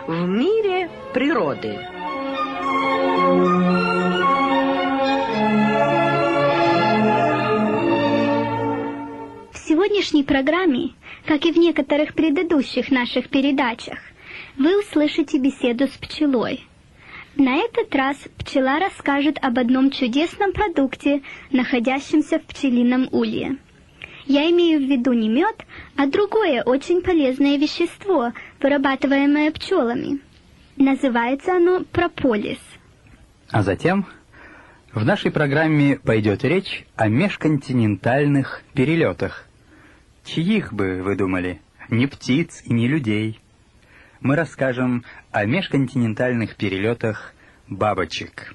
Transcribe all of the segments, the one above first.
в мире природы. В сегодняшней программе, как и в некоторых предыдущих наших передачах, вы услышите беседу с пчелой. На этот раз пчела расскажет об одном чудесном продукте, находящемся в пчелином улье. Я имею в виду не мед, а другое очень полезное вещество, вырабатываемое пчелами. Называется оно прополис. А затем в нашей программе пойдет речь о межконтинентальных перелетах. Чьих бы вы думали? Не птиц и не людей. Мы расскажем о межконтинентальных перелетах бабочек.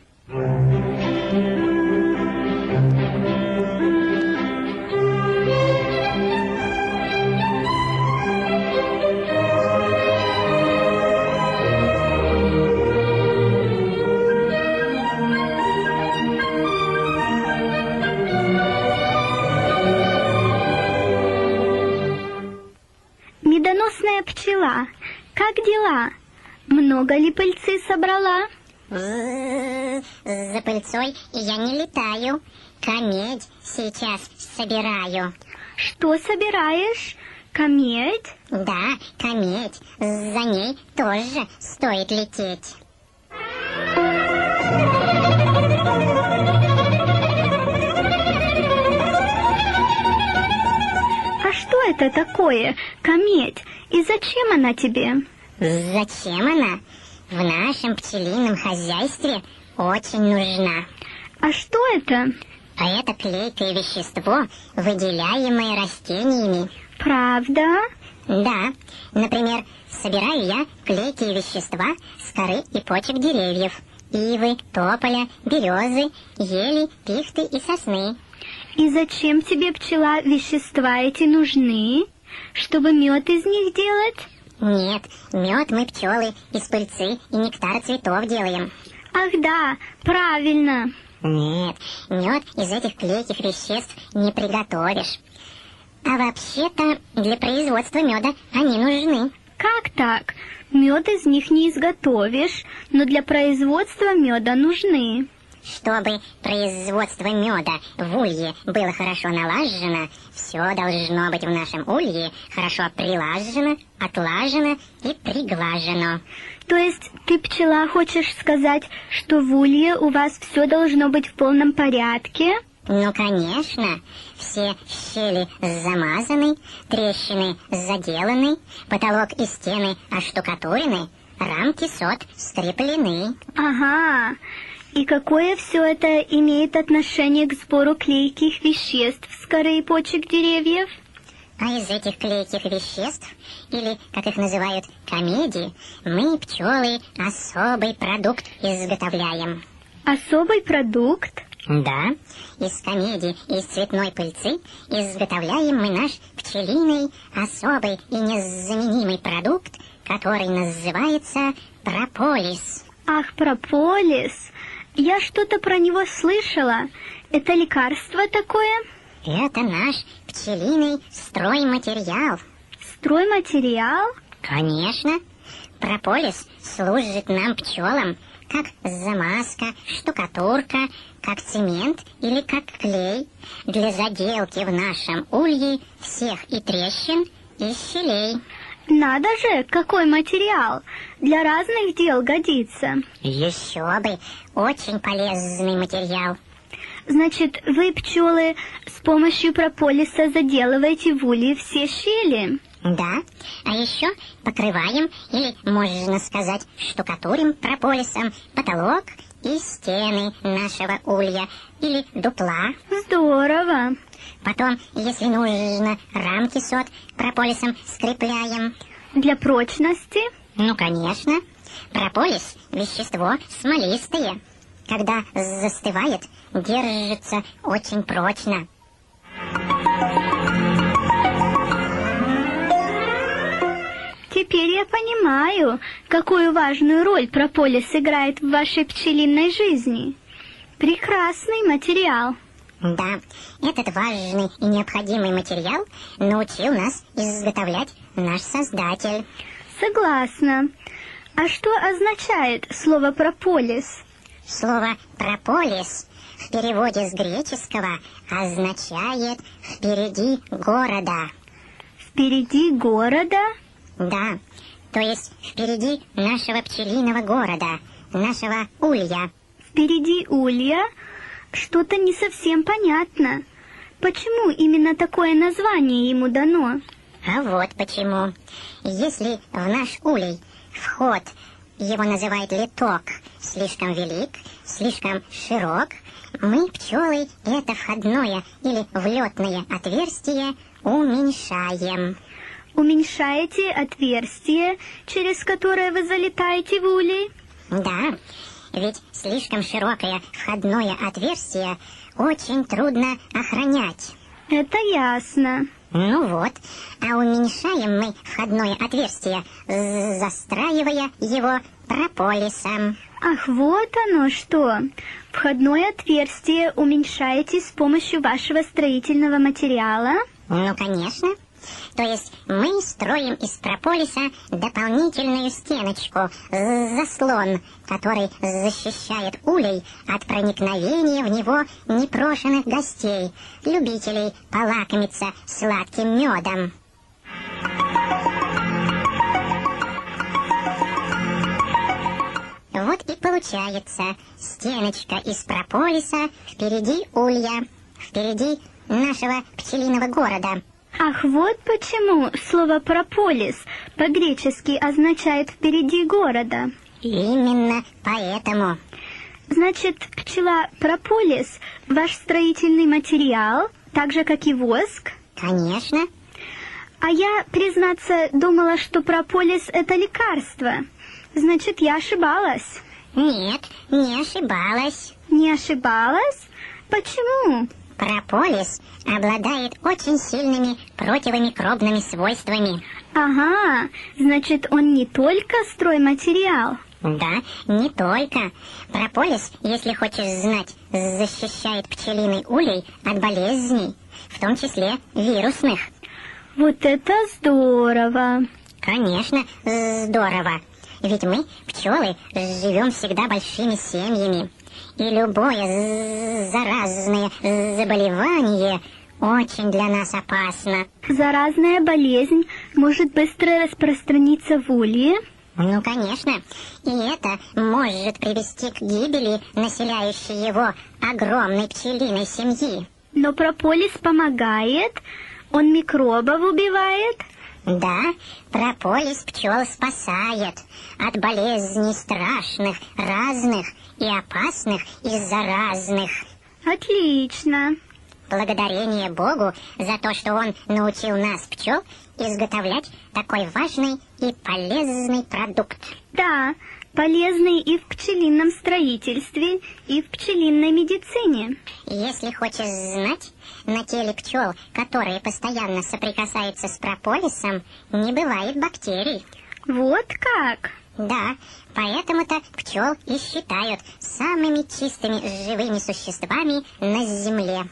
Медоносная пчела, как дела? Много ли пыльцы собрала? За пыльцой я не летаю. Камедь сейчас собираю. Что собираешь? Камедь? Да, камедь. За ней тоже стоит лететь. А что это такое, камедь? И зачем она тебе? Зачем она? В нашем пчелином хозяйстве очень нужна. А что это? А это клейкое вещество, выделяемое растениями. Правда? Да. Например, собираю я клейкие вещества с коры и почек деревьев. Ивы, тополя, березы, ели, пихты и сосны. И зачем тебе, пчела, вещества эти нужны? Чтобы мед из них делать? Нет, мед мы, пчелы, из пыльцы и нектара цветов делаем. Ах да, правильно. Нет, мед из этих клейких веществ не приготовишь. А вообще-то для производства меда они нужны. Как так? Мед из них не изготовишь, но для производства меда нужны. Чтобы производство меда в улье было хорошо налажено, все должно быть в нашем улье хорошо прилажено, отлажено и приглажено. То есть ты, пчела, хочешь сказать, что в улье у вас все должно быть в полном порядке? Ну, конечно. Все щели замазаны, трещины заделаны, потолок и стены оштукатурены, рамки сот скреплены. Ага. И какое все это имеет отношение к сбору клейких веществ с коры и почек деревьев? А из этих клейких веществ, или, как их называют, камеди, мы, пчелы, особый продукт изготовляем. Особый продукт? Да, из камеди и из цветной пыльцы изготовляем мы наш пчелиный особый и незаменимый продукт, который называется прополис. Ах, прополис! Я что-то про него слышала. Это лекарство такое? Это наш пчелиный стройматериал. Стройматериал? Конечно. Прополис служит нам, пчелам, как замазка, штукатурка, как цемент или как клей для заделки в нашем улье всех и трещин, и щелей. Надо же, какой материал! Для разных дел годится. Еще бы, очень полезный материал. Значит, вы, пчелы, с помощью прополиса заделываете в улье все щели? Да, а еще покрываем, или, можно сказать, штукатурим прополисом потолок и стены нашего улья, или дупла. Здорово! Потом, если нужно, рамки сот прополисом скрепляем. Для прочности? Ну, конечно. Прополис – вещество смолистое. Когда застывает, держится очень прочно. Теперь я понимаю, какую важную роль прополис играет в вашей пчелиной жизни. Прекрасный материал. Да, этот важный и необходимый материал научил нас изготовлять наш Создатель. Согласна. А что означает слово «прополис»? Слово «прополис» в переводе с греческого означает «впереди города». Впереди города? Да, то есть впереди нашего пчелиного города, нашего улья. Впереди улья? Что-то не совсем понятно. Почему именно такое название ему дано? А вот почему. Если в наш улей вход, его называют литок, слишком велик, слишком широк, мы, пчелы, это входное или влетное отверстие уменьшаем. Уменьшаете отверстие, через которое вы залетаете в улей? Да, ведь слишком широкое входное отверстие очень трудно охранять. Это ясно. Ну вот, а уменьшаем мы входное отверстие, застраивая его прополисом. Ах, вот оно что! Входное отверстие уменьшаете с помощью вашего строительного материала? Ну, конечно. То есть мы строим из прополиса дополнительную стеночку, заслон, который защищает улей от проникновения в него непрошенных гостей, любителей полакомиться сладким медом. Вот и получается стеночка из прополиса впереди улья, впереди нашего пчелиного города. Ах, вот почему слово «прополис» по-гречески означает «впереди города». Именно поэтому. Значит, пчела прополис – ваш строительный материал, так же, как и воск? Конечно. А я, признаться, думала, что прополис – это лекарство. Значит, я ошибалась. Нет, не ошибалась. Не ошибалась? Почему? Прополис обладает очень сильными противомикробными свойствами. Ага, значит, он не только стройматериал. Да, не только. Прополис, если хочешь знать, защищает пчелиный улей от болезней, в том числе вирусных. Вот это здорово! Конечно, здорово. Ведь мы, пчелы, живем всегда большими семьями. И любое заразное заболевание очень для нас опасно. Заразная болезнь может быстро распространиться в улье? Ну, конечно. И это может привести к гибели населяющей его огромной пчелиной семьи. Но прополис помогает? Он микробов убивает? Да, прополис пчел спасает от болезней страшных, разных и опасных и заразных. Отлично. Благодарение Богу за то, что Он научил нас, пчел, изготовлять такой важный и полезный продукт. Да, полезный и в пчелином строительстве, и в пчелиной медицине. Если хочешь знать, на теле пчел, которые постоянно соприкасаются с прополисом, не бывает бактерий. Вот как? Да, поэтому-то пчел и считают самыми чистыми живыми существами на земле.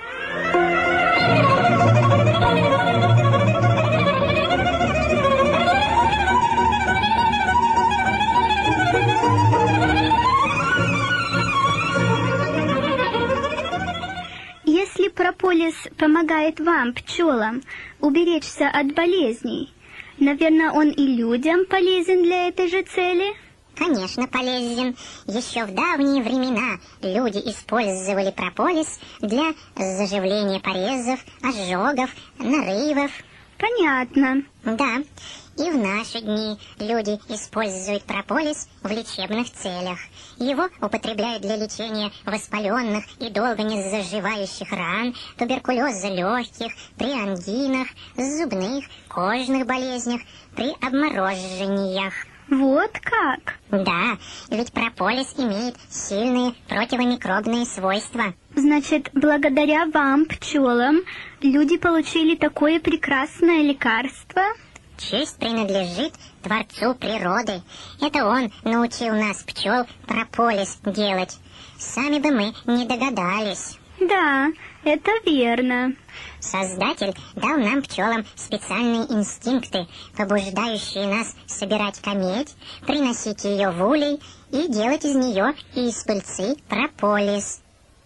Если прополис помогает вам, пчелам, уберечься от болезней, наверное, он и людям полезен для этой же цели? Конечно, полезен. Еще в давние времена люди использовали прополис для заживления порезов, ожогов, нарывов. Понятно. Да, и в наши дни люди используют прополис в лечебных целях. Его употребляют для лечения воспаленных и долго не заживающих ран, туберкулеза легких, при ангинах, зубных, кожных болезнях, при обморожениях. Вот как? Да, ведь прополис имеет сильные противомикробные свойства. Значит, благодаря вам, пчелам, люди получили такое прекрасное лекарство? Честь принадлежит Творцу природы. Это Он научил нас, пчел, прополис делать. Сами бы мы не догадались. Да, это верно. Создатель дал нам, пчелам, специальные инстинкты, побуждающие нас собирать камедь, приносить ее в улей и делать из нее и из пыльцы прополис.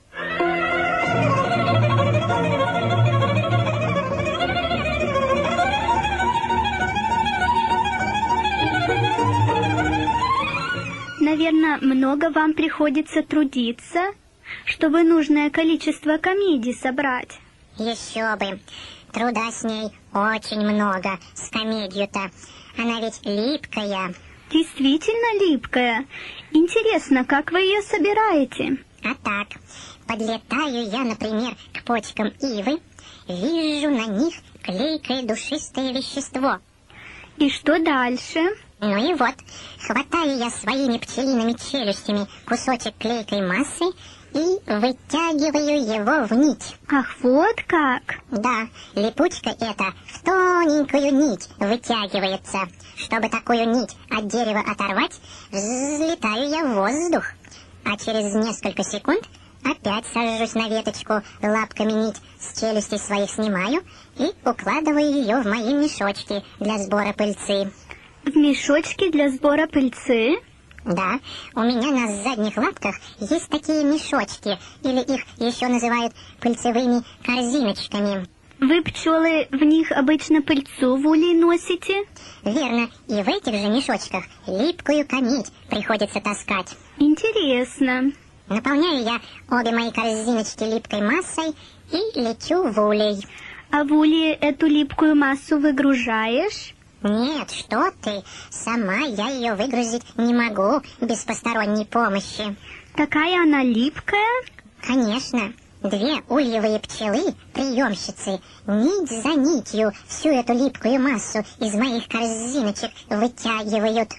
Наверное, много вам приходится трудиться, чтобы нужное количество камедий собрать. Еще бы. Труда с ней очень много, с камедью-то. Она ведь липкая. Действительно липкая. Интересно, как вы ее собираете? А так, подлетаю я, например, к почкам ивы, вижу на них клейкое душистое вещество. И что дальше? Ну и вот, хватаю я своими пчелиными челюстями кусочек клейкой массы и вытягиваю его в нить. Ах, вот как! Да, липучка эта в тоненькую нить вытягивается. Чтобы такую нить от дерева оторвать, взлетаю я в воздух. А через несколько секунд опять сажусь на веточку, лапками нить с челюстей своих снимаю и укладываю ее в мои мешочки для сбора пыльцы. В мешочки для сбора пыльцы? Да, у меня на задних лапках есть такие мешочки, или их еще называют пыльцевыми корзиночками. Вы, пчелы, в них обычно пыльцу в улей носите? Верно, и в этих же мешочках липкую камедь приходится таскать. Интересно. Наполняю я обе мои корзиночки липкой массой и лечу в улей. А в улье эту липкую массу выгружаешь? Нет, что ты, сама я ее выгрузить не могу без посторонней помощи. Такая она липкая? Конечно, две ульевые пчелы, приемщицы, нить за нитью всю эту липкую массу из моих корзиночек вытягивают.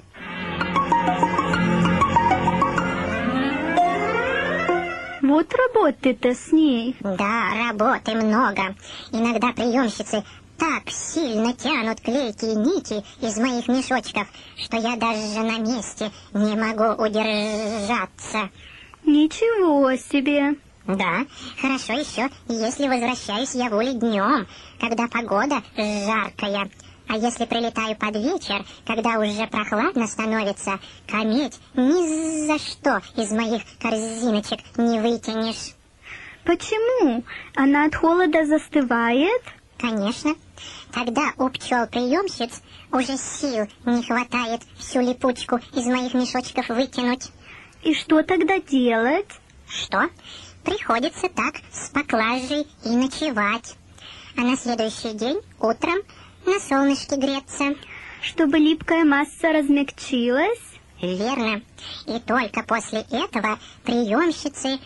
Вот работы-то с ней. Да, работы много. Иногда приемщицы так сильно тянут клейкие нити из моих мешочков, что я даже на месте не могу удержаться. Ничего себе. Да, хорошо еще, если возвращаюсь я в улей днем, когда погода жаркая. А если прилетаю под вечер, когда уже прохладно становится, камедь ни за что из моих корзиночек не вытянешь. Почему? Она от холода застывает? Конечно. Тогда у пчел-приемщиц уже сил не хватает всю липучку из моих мешочков вытянуть. И что тогда делать? Что? Приходится так с поклажей и ночевать. А на следующий день утром на солнышке греться. Чтобы липкая масса размягчилась? Верно. И только после этого приемщицы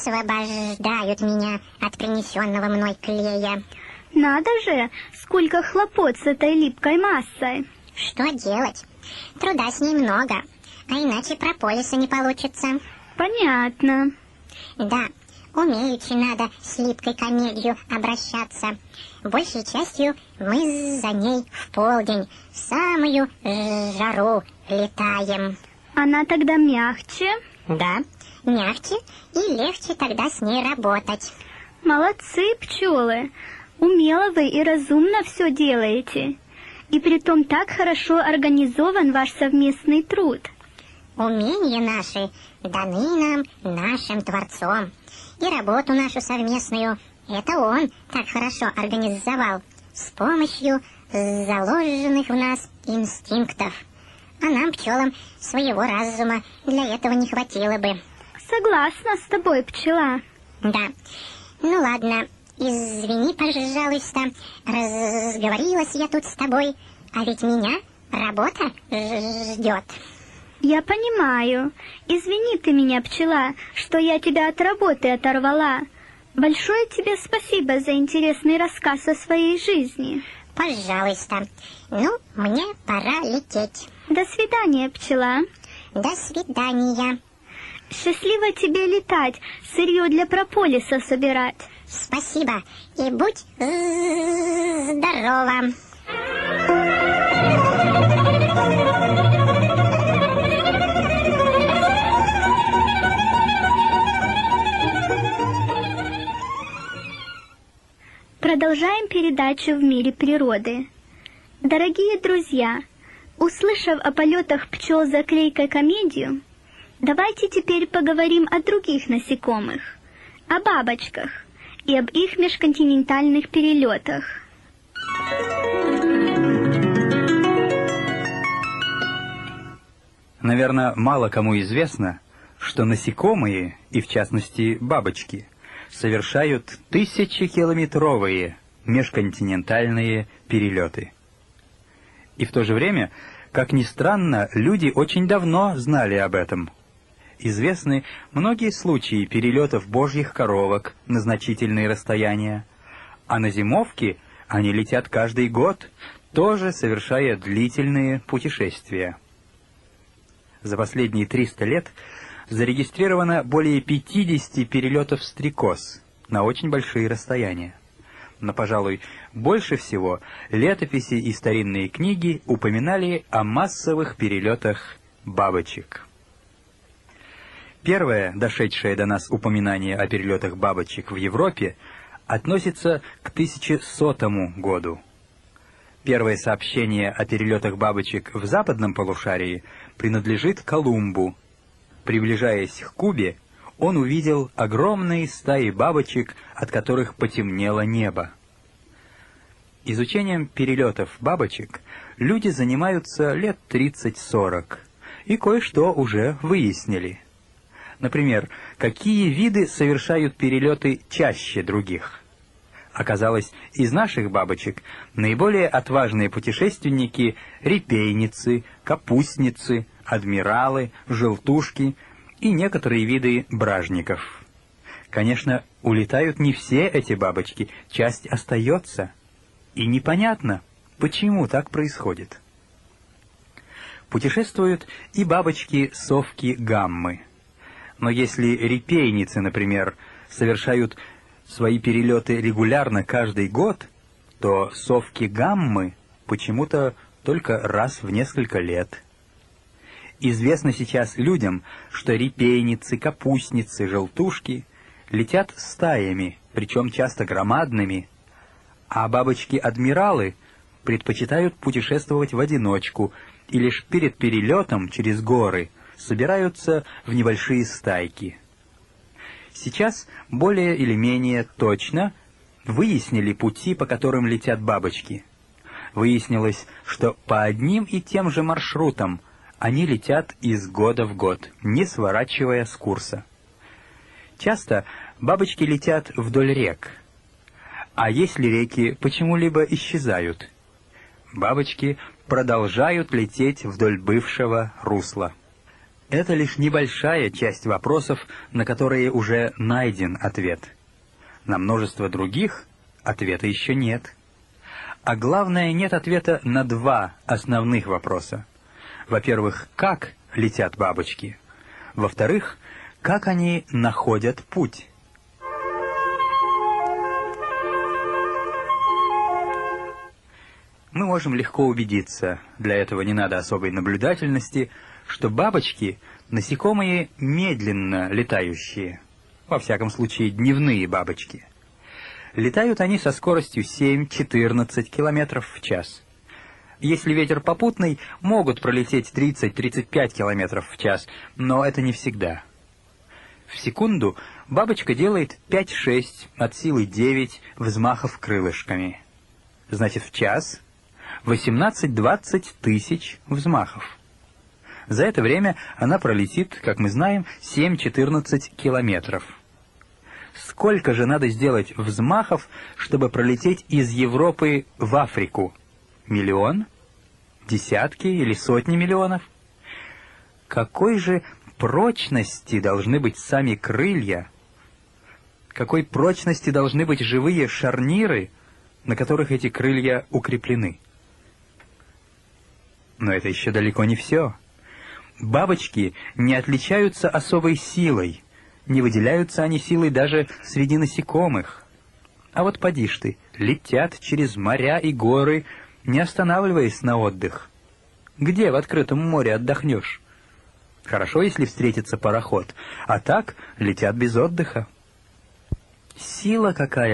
освобождают меня от принесенного мной клея. Надо же, сколько хлопот с этой липкой массой. Что делать? Труда с ней много, а иначе прополиса не получится. Понятно. Да, умеючи надо с липкой камедью обращаться. Большей частью мы за ней в полдень, в самую жару летаем. Она тогда мягче? Да, мягче и легче тогда с ней работать. Молодцы, пчелы. Умело вы и разумно все делаете. И притом так хорошо организован ваш совместный труд. Умения наши даны нам нашим Творцом. И работу нашу совместную это он так хорошо организовал с помощью заложенных в нас инстинктов. А нам, пчелам, своего разума для этого не хватило бы. Согласна с тобой, пчела. Да. Ну ладно, извини, пожалуйста, разговорилась я тут с тобой, а ведь меня работа ждет. Я понимаю. Извини ты меня, пчела, что я тебя от работы оторвала. Большое тебе спасибо за интересный рассказ о своей жизни. Пожалуйста. Ну, мне пора лететь. До свидания, пчела. До свидания. Счастливо тебе летать, сырье для прополиса собирать. Спасибо. И будь здорова. Продолжаем передачу «В мире природы». Дорогие друзья, услышав о полетах пчел за клейкой комедию, давайте теперь поговорим о других насекомых, о бабочках и об их межконтинентальных перелетах. Наверное, мало кому известно, что насекомые, и в частности бабочки, совершают тысячекилометровые межконтинентальные перелеты. И в то же время, как ни странно, люди очень давно знали об этом. Известны многие случаи перелетов божьих коровок на значительные расстояния, а на зимовки они летят каждый год, тоже совершая длительные путешествия. За последние 300 лет зарегистрировано более 50 перелетов стрекоз на очень большие расстояния. Но, пожалуй, больше всего летописи и старинные книги упоминали о массовых перелетах бабочек. Первое, дошедшее до нас упоминание о перелетах бабочек в Европе, относится к 1100 году. Первое сообщение о перелетах бабочек в западном полушарии принадлежит Колумбу. Приближаясь к Кубе, он увидел огромные стаи бабочек, от которых потемнело небо. Изучением перелетов бабочек люди занимаются лет 30-40, и кое-что уже выяснили. Например, какие виды совершают перелеты чаще других. Оказалось, из наших бабочек наиболее отважные путешественники — репейницы, капустницы, адмиралы, желтушки и некоторые виды бражников. Конечно, улетают не все эти бабочки, часть остается. И непонятно, почему так происходит. Путешествуют и бабочки-совки гаммы. Но если репейницы, например, совершают свои перелеты регулярно каждый год, то совки гаммы почему-то только раз в несколько лет. Известно сейчас людям, что репейницы, капустницы, желтушки летят стаями, причем часто громадными, а бабочки-адмиралы предпочитают путешествовать в одиночку и лишь перед перелетом через горы собираются в небольшие стайки. Сейчас более или менее точно выяснили пути, по которым летят бабочки. Выяснилось, что по одним и тем же маршрутам они летят из года в год, не сворачивая с курса. Часто бабочки летят вдоль рек. А если реки почему-либо исчезают, бабочки продолжают лететь вдоль бывшего русла. Это лишь небольшая часть вопросов, на которые уже найден ответ. На множество других ответа еще нет. А главное, нет ответа на два основных вопроса. Во-первых, как летят бабочки? Во-вторых, как они находят путь? Мы можем легко убедиться, для этого не надо особой наблюдательности, что бабочки — насекомые медленно летающие, во всяком случае дневные бабочки. Летают они со скоростью 7-14 км в час. Если ветер попутный, могут пролететь 30-35 км в час, но это не всегда. В секунду бабочка делает 5-6, от силы 9 взмахов крылышками. Значит, в час 18-20 тысяч взмахов. За это время она пролетит, как мы знаем, 7-14 километров. Сколько же надо сделать взмахов, чтобы пролететь из Европы в Африку? Миллион? Десятки или сотни миллионов? Какой же прочности должны быть сами крылья? Какой прочности должны быть живые шарниры, на которых эти крылья укреплены? Но это еще далеко не все. Бабочки не отличаются особой силой, не выделяются они силой даже среди насекомых. А вот поди ж ты, летят через моря и горы, не останавливаясь на отдых. Где в открытом море отдохнешь? Хорошо, если встретится пароход, а так летят без отдыха. Сила какая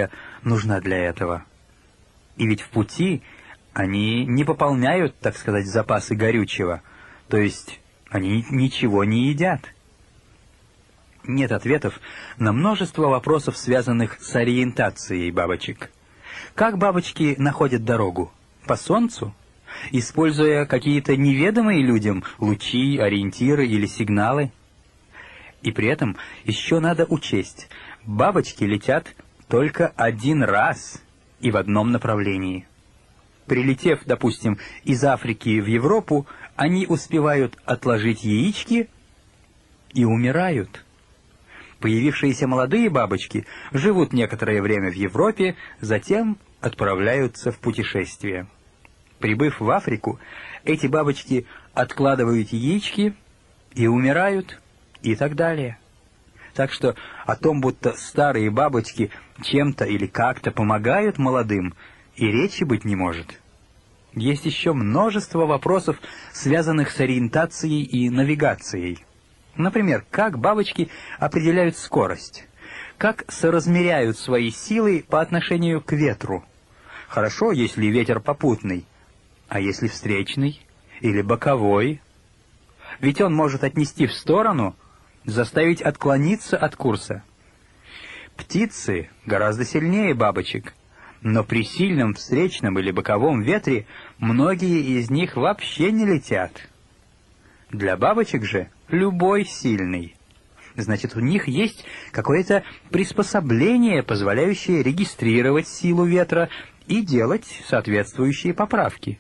нужна для этого. И ведь в пути они не пополняют, так сказать, запасы горючего, то есть они ничего не едят. Нет ответов на множество вопросов, связанных с ориентацией бабочек. Как бабочки находят дорогу? По солнцу? Используя какие-то неведомые людям лучи, ориентиры или сигналы? И при этом еще надо учесть, бабочки летят только один раз и в одном направлении. Прилетев, допустим, из Африки в Европу, они успевают отложить яички и умирают. Появившиеся молодые бабочки живут некоторое время в Европе, затем отправляются в путешествие. Прибыв в Африку, эти бабочки откладывают яички и умирают, и так далее. Так что о том, будто старые бабочки чем-то или как-то помогают молодым, и речи быть не может. Есть еще множество вопросов, связанных с ориентацией и навигацией. Например, как бабочки определяют скорость, как соразмеряют свои силы по отношению к ветру. Хорошо, если ветер попутный, а если встречный или боковой? Ведь он может отнести в сторону, заставить отклониться от курса. Птицы гораздо сильнее бабочек, но при сильном встречном или боковом ветре многие из них вообще не летят. Для бабочек же любой сильный. Значит, у них есть какое-то приспособление, позволяющее регистрировать силу ветра и делать соответствующие поправки.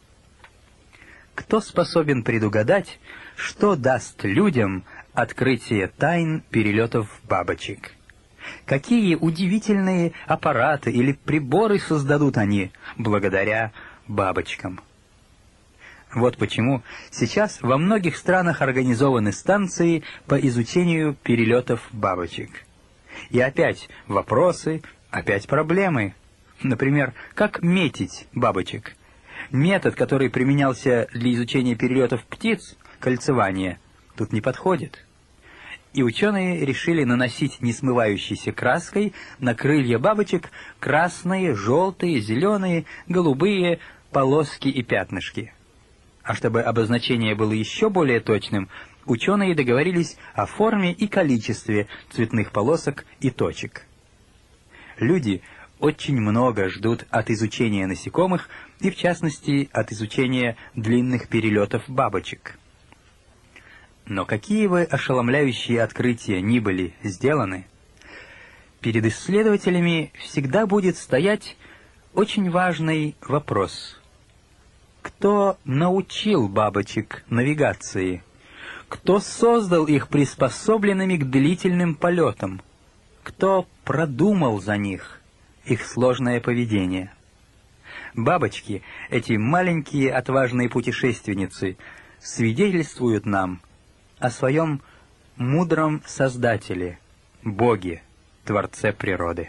Кто способен предугадать, что даст людям открытие тайн перелетов бабочек? Какие удивительные аппараты или приборы создадут они благодаря бабочкам? Вот почему сейчас во многих странах организованы станции по изучению перелетов бабочек. И опять вопросы, опять проблемы. Например, как метить бабочек? Метод, который применялся для изучения перелетов птиц, кольцевание, тут не подходит. И ученые решили наносить несмывающейся краской на крылья бабочек красные, желтые, зеленые, голубые полоски и пятнышки. А чтобы обозначение было еще более точным, ученые договорились о форме и количестве цветных полосок и точек. Люди очень много ждут от изучения насекомых и, в частности, от изучения длинных перелетов бабочек. Но какие бы ошеломляющие открытия ни были сделаны, перед исследователями всегда будет стоять очень важный вопрос. Кто научил бабочек навигации? Кто создал их приспособленными к длительным полетам? Кто продумал за них их сложное поведение? Бабочки, эти маленькие отважные путешественницы, свидетельствуют нам о своем мудром Создателе, Боге, Творце природы.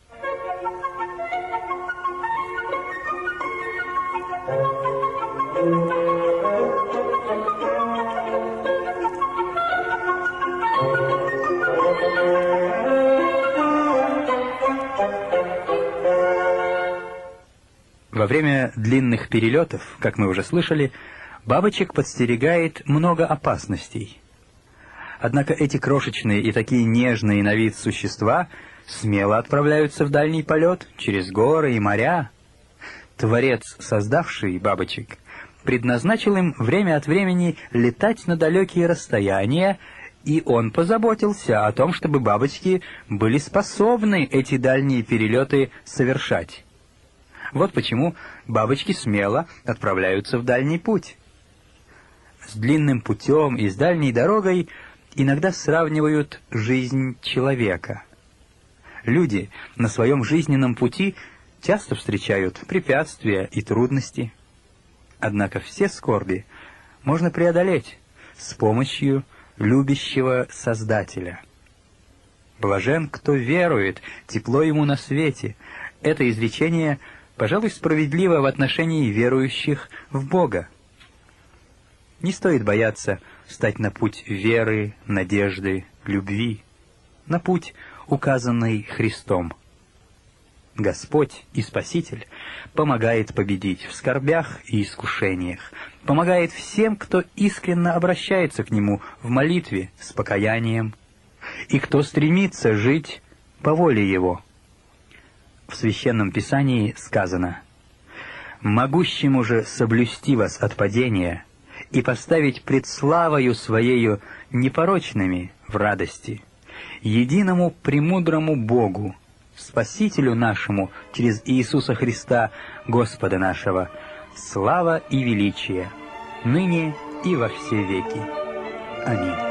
Во время длинных перелетов, как мы уже слышали, бабочек подстерегает много опасностей. Однако эти крошечные и такие нежные на вид существа смело отправляются в дальний полет через горы и моря. Творец, создавший бабочек, предназначил им время от времени летать на далекие расстояния, и он позаботился о том, чтобы бабочки были способны эти дальние перелеты совершать. Вот почему бабочки смело отправляются в дальний путь. С длинным путем и с дальней дорогой иногда сравнивают жизнь человека. Люди на своем жизненном пути часто встречают препятствия и трудности. Однако все скорби можно преодолеть с помощью любящего Создателя. «Блажен, кто верует, тепло ему на свете». Это изречение, пожалуй, справедливо в отношении верующих в Бога. Не стоит бояться встать на путь веры, надежды, любви, на путь, указанный Христом. Господь и Спаситель помогает победить в скорбях и искушениях, помогает всем, кто искренне обращается к Нему в молитве с покаянием, и кто стремится жить по воле Его. В Священном Писании сказано: «Могущему же соблюсти вас от падения и поставить пред славою Своею непорочными в радости, единому премудрому Богу, Спасителю нашему через Иисуса Христа, Господа нашего, слава и величие, ныне и во все веки. Аминь».